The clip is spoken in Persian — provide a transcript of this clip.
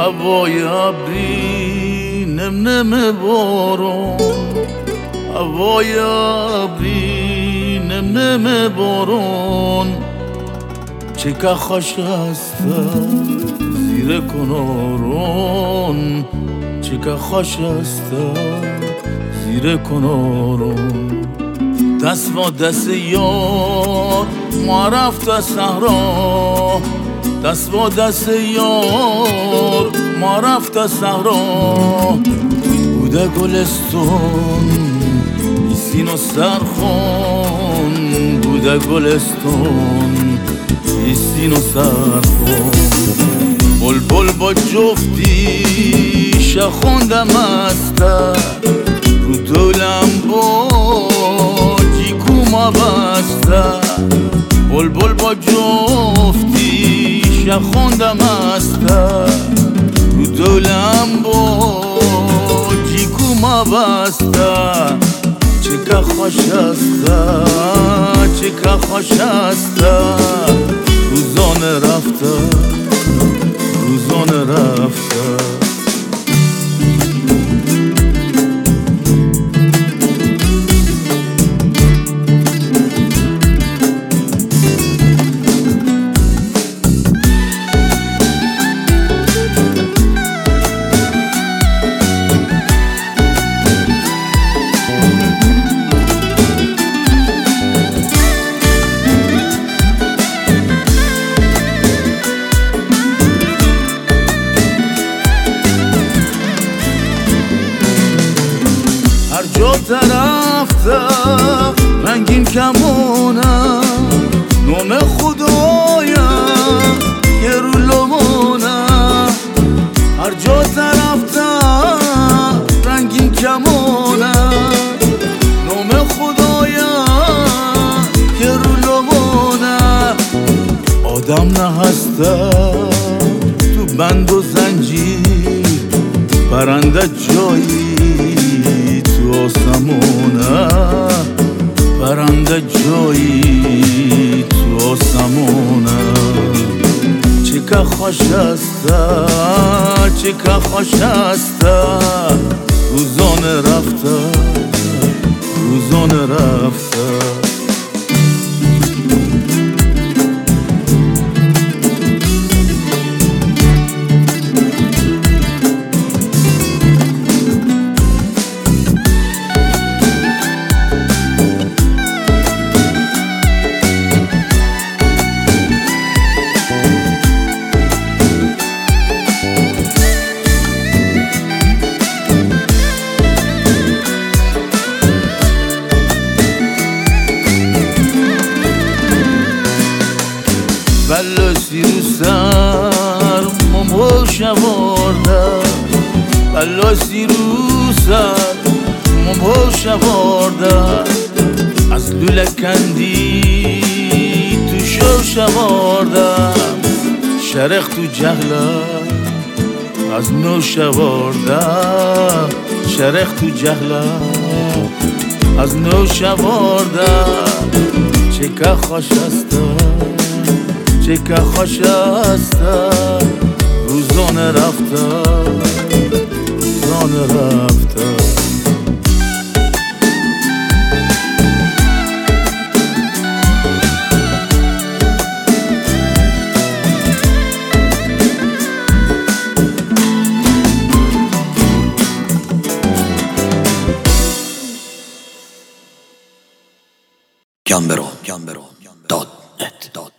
هوای ابری نم نم بارون، هوای ابری نم نم بارون. چه که خوش است زیر کنارون، چه که خوش است زیر کنارون. دست با دست یار ما رفت صحرا، دست با دست یار ما رفت صحرا. بوده گلستون ایسین و سرخون، بوده گلستون ایسین و سرخون. بلبل با جفتی شخوندم استه، رو دولم با جیکوما بسته. بلبل با جفتی شخوندم استه، رو دولم با جیکوما بسته. چه که خوش است، چه که خوش است، روزانه رفته، روزانه رفته. جا رفته رنگین کمونه، نام خدایم یه رو لمونه. هر جا رفته رنگین کمونه، نام خدایم یه رو لمونه. آدم نه هسته تو بند و زنجیر، پرنده جایی تو آسمونه، پرنده جایی تو آسمونه. چه که خوش است، چه که خوش است، روزانه رفته، روزانه رفته. بلاسی رو سر مموش آورده، بلاسی رو سر مموش آورده. از لوله کندی تو شوش آورده، شرخ تو جهله از نوش آورده، شرخ تو جهله از نوش آورده. چه که خوش است، چه که خوش است، روزانه رفته، روزانه رفته. Gambero.net